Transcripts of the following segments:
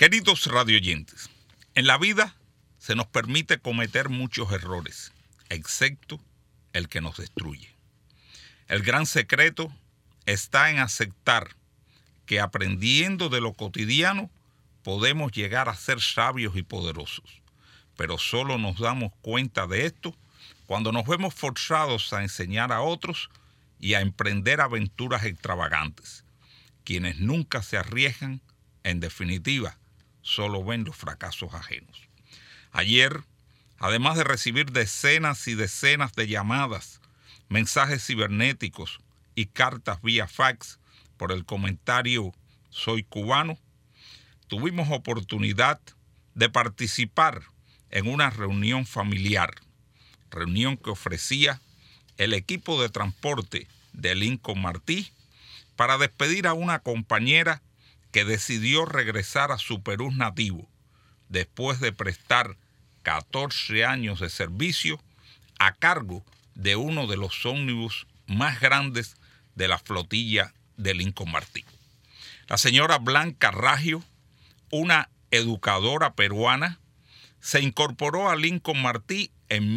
Queridos radioyentes, en la vida se nos permite cometer muchos errores, excepto el que nos destruye. El gran secreto está en aceptar que aprendiendo de lo cotidiano podemos llegar a ser sabios y poderosos, pero solo nos damos cuenta de esto cuando nos vemos forzados a enseñar a otros y a emprender aventuras extravagantes. Quienes nunca se arriesgan, en definitiva, solo ven los fracasos ajenos. Ayer, además de recibir decenas y decenas de llamadas, mensajes cibernéticos y cartas vía fax por el comentario "Soy cubano", tuvimos oportunidad de participar en una reunión familiar, reunión que ofrecía el equipo de transporte de Lincoln Martí para despedir a una compañera que decidió regresar a su Perú nativo después de prestar 14 años de servicio a cargo de uno de los ómnibus más grandes de la flotilla de Lincoln Martí. La señora Blanca Raggio, una educadora peruana, se incorporó a Lincoln Martí en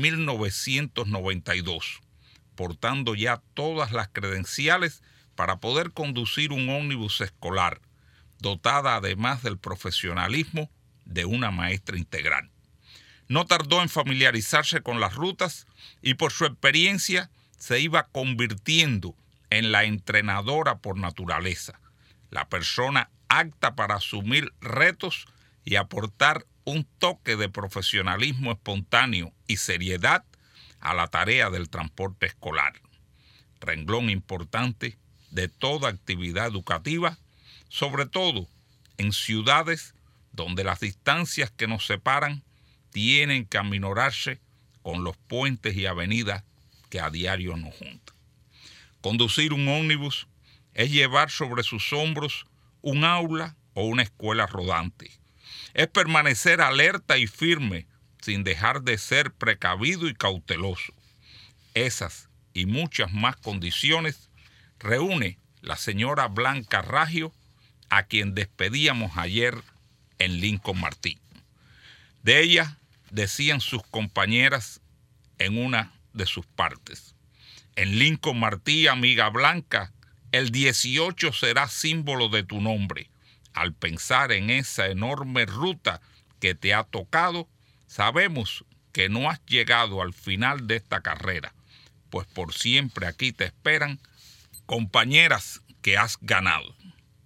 1992, portando ya todas las credenciales para poder conducir un ómnibus escolar, dotada además del profesionalismo de una maestra integral. No tardó en familiarizarse con las rutas y por su experiencia se iba convirtiendo en la entrenadora por naturaleza, la persona apta para asumir retos y aportar un toque de profesionalismo espontáneo y seriedad a la tarea del transporte escolar, renglón importante de toda actividad educativa, sobre todo en ciudades donde las distancias que nos separan tienen que aminorarse con los puentes y avenidas que a diario nos juntan. Conducir un ómnibus es llevar sobre sus hombros un aula o una escuela rodante. Es permanecer alerta y firme sin dejar de ser precavido y cauteloso. Esas y muchas más condiciones reúne la señora Blanca Raggio, a quien despedíamos ayer en Lincoln Martí. De ella decían sus compañeras en una de sus partes: en Lincoln Martí, amiga Blanca, el 18 será símbolo de tu nombre. Al pensar en esa enorme ruta que te ha tocado, sabemos que no has llegado al final de esta carrera, pues por siempre aquí te esperan compañeras que has ganado.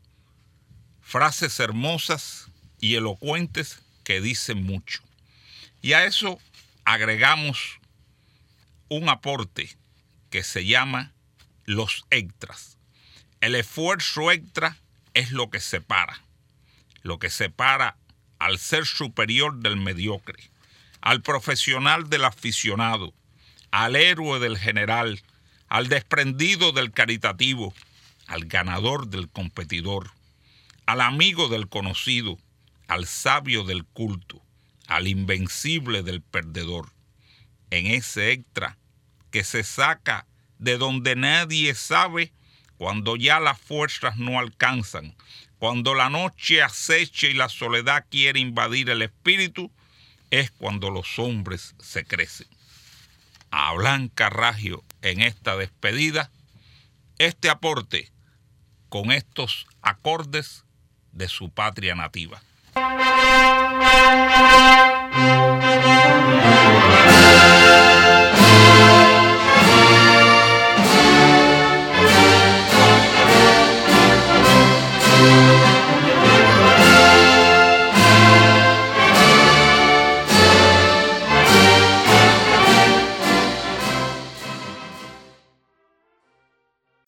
Frases hermosas y elocuentes que dicen mucho. Y a eso agregamos un aporte que se llama los extras. El esfuerzo extra es lo que separa al ser superior del mediocre, al profesional del aficionado, al héroe del general, al desprendido del caritativo, al ganador del competidor, al amigo del conocido, al sabio del culto, al invencible del perdedor. En ese extra que se saca de donde nadie sabe, cuando ya las fuerzas no alcanzan, cuando la noche acecha y la soledad quiere invadir el espíritu, es cuando los hombres se crecen. A Blanca Raggio en esta despedida, este aporte con estos acordes de su patria nativa.